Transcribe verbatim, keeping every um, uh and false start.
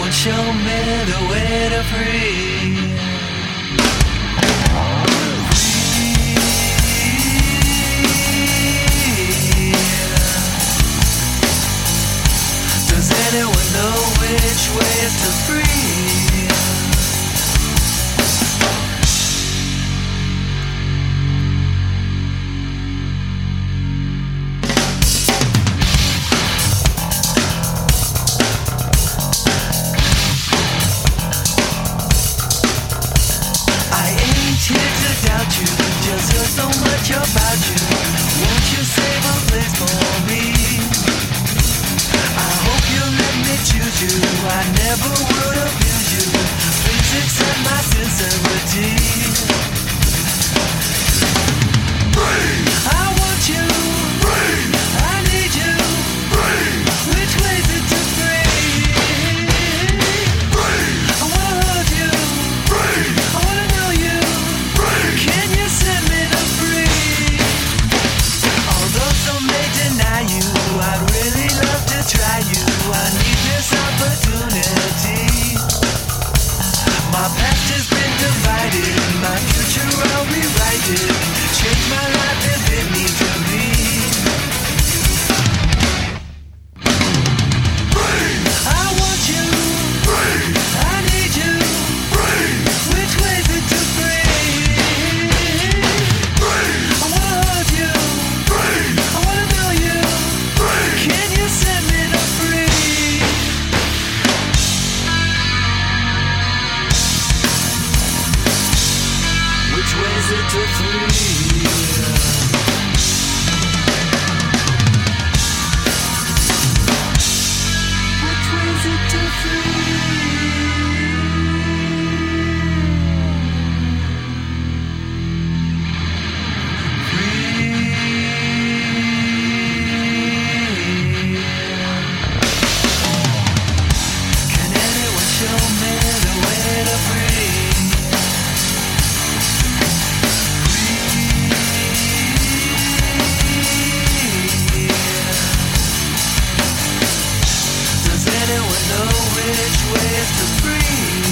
show me the way to free. Does anyone know which way is to free? Just heard so much about you. Won't you save a place for me? I hope you'll let me choose you. I never would abuse you. Please accept my sincerity. Free. I want you. Free. I need you. Free. Which way's it to free? Free. I wanna hold you. Free. I wanna know you. Free. Can you set me to free? Although some may deny you, I'd really love to try you. I need this opportunity. My past has been divided, my future I'll rewrite it. Change my life if it needs to be. Free. I want you. Free. I need you. Free. Which way's it to free? Free. I wanna hold you. Free. I wanna know you. Free. Can you set me to free? Which way's it to free? Which way's it to free? Can anyone show me the way to free? Does anyone know which way is to free?